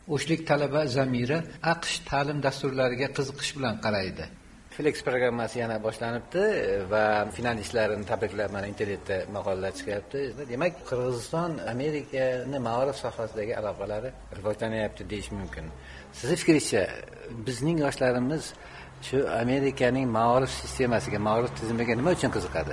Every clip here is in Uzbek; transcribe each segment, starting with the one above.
O'shlik talaba Zamira AQSh ta'lim dasturlariga qiziqish bilan qaraydi. Flex programmasi yana boshlanibdi va finalistlarni tabriklab mana internetda maqolalar chiqyapti. Demak, Qirg'iziston Amerikani ma'rifat sohasidagi aloqalari rivojlanyapti deyish mumkin. Sizning fikringizcha, bizning yoshlarimiz shu Amerikaning ma'rifat sistemasiga, ma'rifat tizimiga nima uchun qiziqadi?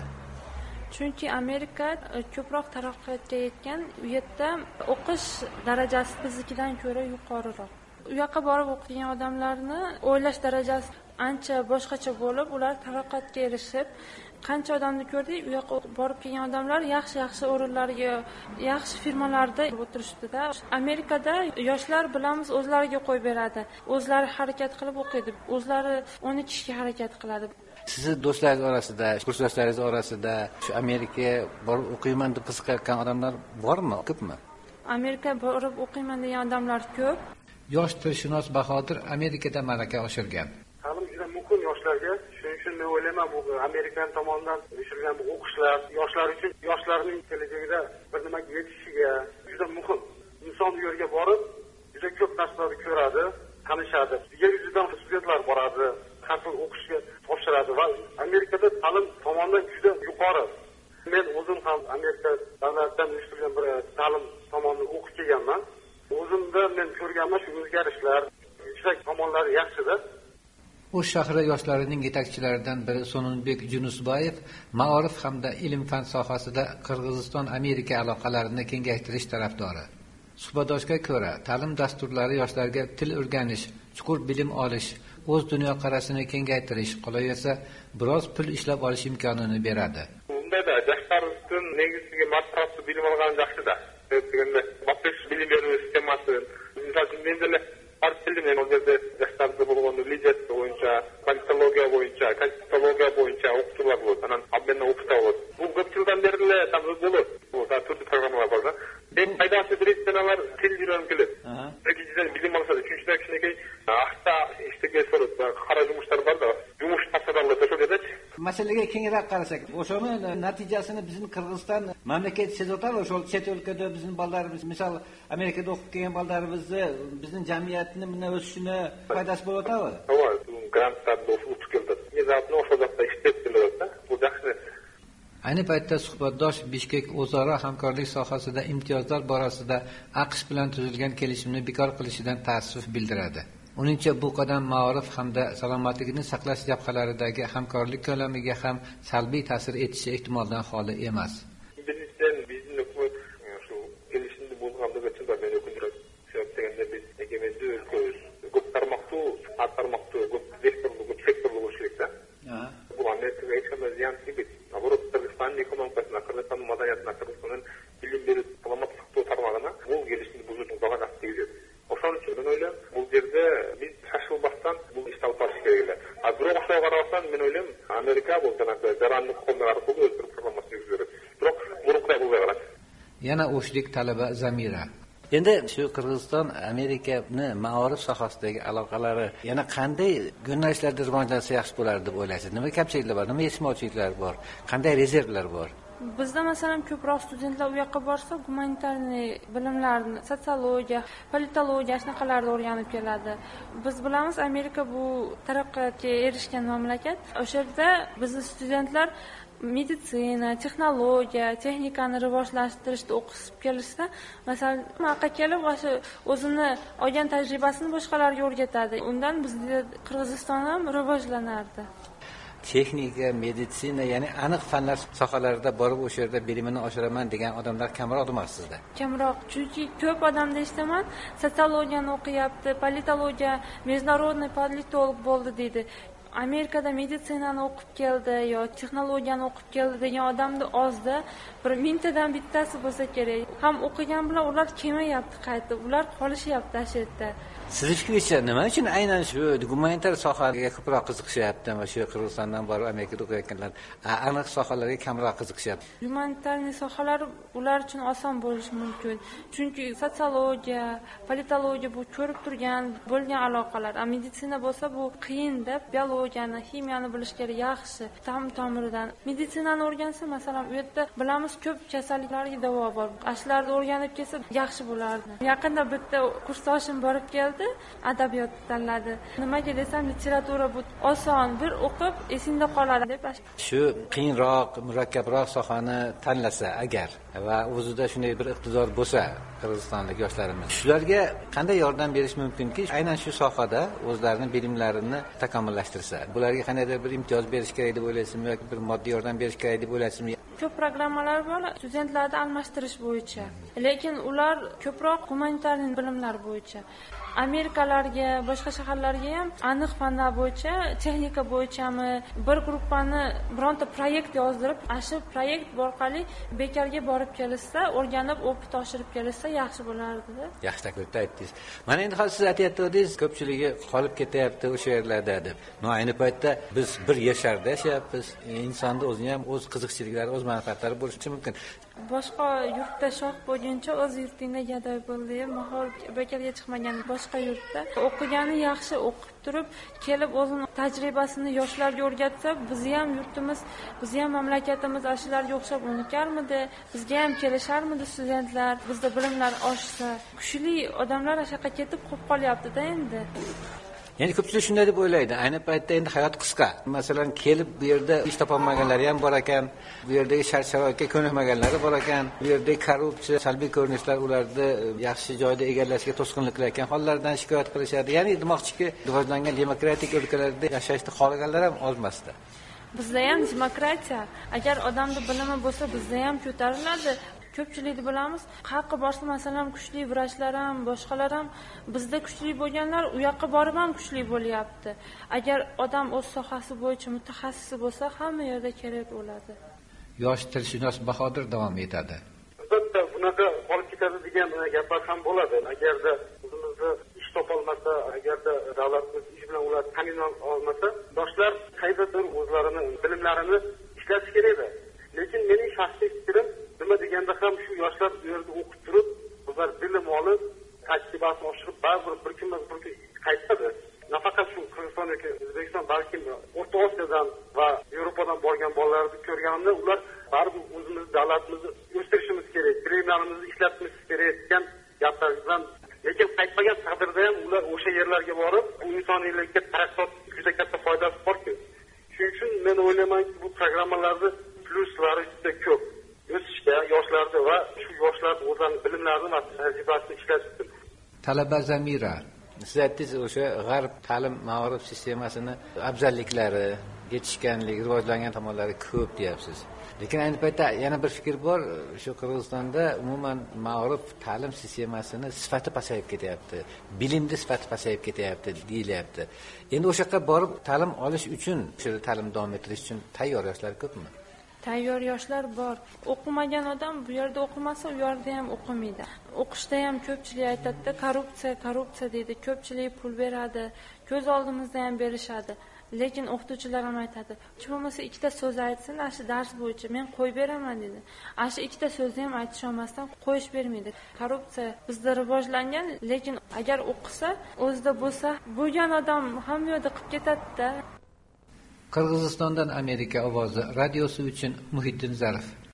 Chunki Amerika ko'proq taraqqiyotga yetgan, u yerda o'qish darajasi biznikidan ko'ra yuqoriroq. U yoqqa borib o'qigan odamlarni o'ylash darajasi ancha boshqacha bo'lib, ular taraqqiyotga erishib, qancha odamni ko'rdik, u yoqqa borib kelgan odamlar yaxshi o'rinlarga, yaxshi firmalarda o'tirishdi-da. Amerikada yoshlar bilamiz o'zlariga qo'yib beradi. O'zlari harakat qilib o'qiydi, o'zlari 12 ishga harakat qiladi. Sizni do'stlaringiz orasida, kursdoshlaringiz orasida shu Amerikaga borib o'qiyman deb qiziqayotgan odamlar bormi, ko'pmi? Amerikaga borib o'qiyman degan odamlar ko'p. Yosh tilshunos Bahodir Amerikada malaka oshirgan. Ta'lim juda muhim yoshlarga. Shuning uchun men o'ylayman, bu Amerikan tomonidan uyushtirilgan bu o'qishlar yoshlar uchun, yoshlarning kelajakida bir nimaga yetishishiga juda muhim. Inson bu yerga borib, juda ko'p narsalarni ko'radi, tanishadi. Yer yuzidan studentlar boradi, har xil o'qishga topshiradi va Amerikada ta'lim tomonidan juda yuqori. Men o'zim ham Amerika davlatidan uyushtirilgan bir ta'lim tomonidan o'qib kelganman. O'zimda men ko'rganman shu o'zgarishlar, yuksak tomonlari yaxshi-da. O'sh shahri yoshlarining yetakchilaridan biri Sonunbek Junusboyev ma'orif hamda ilm-fan sohasida Qirg'iziston-Amerika aloqalarini kengaytirish tarafdori. Suhbatdoshga ko'ra, ta'lim dasturlari yoshlarga til o'rganish, chuqur bilim olish, o'z dunyoqarashini kengaytirish, qolaversa biroz pul ishlab olish imkonini beradi. Unda yoshlar uchun negizgi matbuot bilim olgan yaxshi-da. Deganda, matbuot bilim berish sistemasi, misol uchun men o'zimda yoshlarda bo'lgan lijet bo'yicha, politologiya bo'yicha, konstitutsiya bo'yicha o'qituvchilar bo'ldi. Ana abmenni o'qita oldi. Bu ko'p yildan beri tamom bo'ldi. Bu turli programmalar bor. Men foydasi direktorlar til bilan kelib. Birinchidan bilim olsa, uchinchidan kishniki hafta ishtiga so'rab, qara yumushlar bor-da. Yumush tafsilotlari to'shadi. Masalaga kengroq qarasak, o'shani natijasini bizning Qirg'iziston mamlakat sezotadi. O'sha chet elda bizning bolalarimiz, misol Amerikada o'qib kelgan bolalarimizni, bizning jamiyatni bundan o'sishini foydasi bo'layotadi. To'g'ri, grantlar o'sib keldi. Mezatni o'shada ishlab keladi. Bu yaxshi. Ayni paytda suhbatdosh Bishkek o'zaro hamkorlik sohasida imtiyozlar borasida AQSh bilan tuzilgan kelishimni bekor qilishidan ta'assuf bildiradi. Uningcha bu qadam ma'rif hamda salomatligini saqlash jabhalaridagi hamkorlik ko'lamiga ham salbiy ta'sir etishi ehtimoldan xoli emas. Bizning hukumat shu kelishimni bo'lganligi uchun men o'kindim. Sebabda biz egemenlik o'lkamiz ko'p tarmoqli, ko'p sektorli bo'lishlikda. Bu Amerikaga hech qanday ziyon kelmaydi. Navruz Qirg'iziston ekonomikasini, Qirg'iziston madaniyatini, Qirg'iziston bilim berib salomatlik tarmog'ini bu kelishimni buzishni bag'aga tegizadi. O'shaning uchun men o'ylayman, bu yerda biz shoshilmasdan bu ishni olib borish kerak. Biroq o'sha qarordan men o'ylayman, Amerika bu jaranlik qo'llari orqali o'z programmasini yurgizadi. Biroq guruhlar bu qaror. Yana o'shlik talaba Zamira. Endi shu Qirg'iziston Amerikani ma'rif sohasidagi aloqalari yana qanday yo'nalishlarda rivojlansa yaxshi bo'lar deb o'ylaysiz? Nima kamchiliklar bor, nima yetishmovchiliklar bor, qanday rezervlar bor? Bizda masalan ko'proq studentlar u yoqqa borsa, gumanitarniy bilimlarni, sotsiologiya, politologiya shunaqalarni o'rganib keladi. Biz bilamiz, Amerika bu taraqqiyotga erishgan mamlakat. O'sha yerda bizning studentlar meditsina, texnologiya, texnikani rivojlantirishda o'qib kelishsa, masalan, haqqa kelib o'zini olgan tajribasini boshqalarga o'rgatadi. Undan bizning Qirg'iziston ham rivojlanardi. Texnika, meditsina, ya'ni aniq fanlar sohalarida borib o'sha yerda bilimini oshiraman degan odamlar kamroq emas sizda? Kamroq, chunki ko'p odamda eshitaman, sotsiologiyani o'qiyapti, politologiya, международный politolog bo'ldi deydi. Amerikada meditsinani o'qib keldi yo texnologiyani o'qib keldi degan odamni ozda, bir mingtadan bittasi bo'lsa kerak. Ham o'qigan bilan ular kelmayapti qaytib, ular qolishyapti shu yerda. Sizning fikringizcha nima uchun aynan shu gumanitar sohaga ko'proq qiziqishyapti va shu Qirg'izistondan borib Amerikada o'qiyotganlar aniq sohalarga kamroq qiziqishyapti? Gumanitarniy sohalar ular uchun oson bo'lishi mumkin. Chunki sotsiologiya, politologiya bu ko'rib turgan, bo'lgan aloqalar. Meditsina bo'lsa bu qiyin deb, biologiya biologiyani, ximiyani bilish kerak, yaxshi, tomiridan. Meditsinani o'rgansa, masalan, u yerda bilamiz ko'p kasalliklarga davo bor. Ashlarni o'rganib kelsa yaxshi bo'lardi. Yaqinda bitta kursdoshim borib keldi, adabiyot tanladi. Nimaga desam, literatura bu oson, bir o'qib esingda qoladi deb. Shu qiyinroq, murakkabroq sohani tanlasa agar va o'zida shunday bir iqtidor bo'lsa qirg'izistonlik yoshlarimiz, shularga qanday yordam berish mumkinki, aynan shu sohada o'zlarining bilimlarini takomillashtirsa? Bularga qandaydir bir imtiyoz berish kerak deb o'ylaysizmi yoki bir moddiy yordam berish kerak deb o'ylaysizmi? Ko'p programmalar bor studentlarni almashtirish bo'yicha, lekin ular ko'proq humanitarniy bilimlar bo'yicha. Amerikalarga, boshqa shaharlarga ham aniq fanlar bo'yicha, texnika bo'yichami bir gruppani bironta proyekt yozdirib, shu proyekt orqali bekarga borib kelsa, o'rganib, o'qib oshirib kelsa yaxshi bo'lardi. Yaxshi taklifda aytdingiz. Mana endi hozir siz aytayotdingiz, ko'pchiligi qolib ketyapti o'sha yerlarda deb. Ayni paytda biz bir yer sharda yashayapmiz. Insonda o'zini ham o'z qiziqchiliklari, o'z manfaatlari bo'lishi mumkin. Boshqa yurtda shoh bo'lguncha o'z yurtingda gadoy bo'l deb mahol bekarga chiqmagan. Boshqa yurtda o'qigani yaxshi, o'qib turib kelib o'zining tajribasini yoshlarga o'rgatsa, bizni ham yurtimiz, bizni ham mamlakatimiz ashularga o'xshab unikarmidi, bizga ham kelisharmidi studentlar, bizda bilimlar oshsa. Kuchli odamlar ashaqa ketib qolib qolyapti-da endi. Ya'ni ko'pchilik shunday deb o'ylaydi. Ayni paytda endi hayot qisqa. Masalan, kelib bu yerda ish topolmaganlari ham bor ekan, bu yerdagi shart-sharoitga ko'nikmaganlari bor ekan, bu yerdagi korrupsiya, salbiy ko'rinishlar ularni yaxshi joyda egallashga to'sqinlik qilayotgan hollardan shikoyat qilishadi. Ya'ni demoqchiki, rivojlangan demokratik o'lkalarda yashashni xohlaganlar ham ozmasdi. Bizda ham demokratiya, agar odamda bilimi bo'lsa, bizda ham ko'tariladi. Ko'pchilikni bilamiz, qayerga borsa, masalan, kuchli vrachlar ham, boshqalar ham bizda kuchli bo'lganlar u yoqqa borib ham kuchli bo'lyapti. Agar odam o'z sohasi bo'yicha mutaxassisi bo'lsa, hamma yerda kerak bo'ladi. Yosh tilshunos Bahodir davom etadi. Albatta, bunaqa qolib ketadi degan gaplar ham bo'ladi. Agarda o'zimizni ish topolmasa, agarda davlatimiz ish bilan ular ta'minlay olmasa, yoshlar qayerdadir o'zlarini bilimlarini ishlatish kerak edi. Lekin mening shaxsiy fikrim, nima deganda ham shu yoshlar bu yerda o'qib turib, ular bilim olib, tajribasini oshirib, baribir bir kun qaytadi. Nafaqat shu Qirg'iziston yoki O'zbekiston, balki O'rta Osiyodan va Yevropadan borgan bolalarni ko'rganimda, ular baribir o'zimiz davlatimizni o'stirishimiz kerak, bilimlarimizni ishlatishimiz kerak degan gaplardan, lekin qaytmagan taqdirda ham ular o'sha yerlarga borib, bu insoniylikka taraqqiyot juda katta foydasi bor-ku. Shuning uchun men o'ylaymanki, bu programmalarni pluslari juda ko'p. O'sishga yoshlarda va shu yoshlar o'zlarining bilimlarini va tajribasini ishlatish. Talaba Zamira, siz aytdingiz, o'sha g'arb ta'lim ma'rif sistemasini afzalliklari, yetishganlik, rivojlangan tomonlari ko'p deyapsiz. Lekin ayni paytda yana bir fikr bor, shu Qirg'izistonda umuman ma'rif ta'lim sistemasini sifati pasayib ketyapti. Bilimni sifati pasayib ketyapti deyilyapti. Endi o'sha yerga borib ta'lim olish uchun, shu ta'lim davom ettirish uchun tayyor yoshlar ko'pmi? Tayyor yoshlar bor. O'qimagan odam bu yerda o'qimasa, u yerda ham o'qimaydi. O'qishda ham ko'pchilik aytadi, korrupsiya deydi. Ko'pchilik pul beradi, ko'z oldimizda ham berishadi. Lekin o'qituvchilar ham aytadi, hech bo'lmasa ikkita so'z aytsin, shu dars bo'yicha men qo'yib beraman dedi. Shu ikkita so'zni ham aytish olmasdan qo'yish bermaydi. Korrupsiya bizda rivojlangan, lekin agar o'qisa, o'zida bo'lsa, bo'lgan odam hamma yo'lda qilib ketadi-da. Qirg'izistondan Amerika ovozi radiosi uchun Muhiddin Zarif.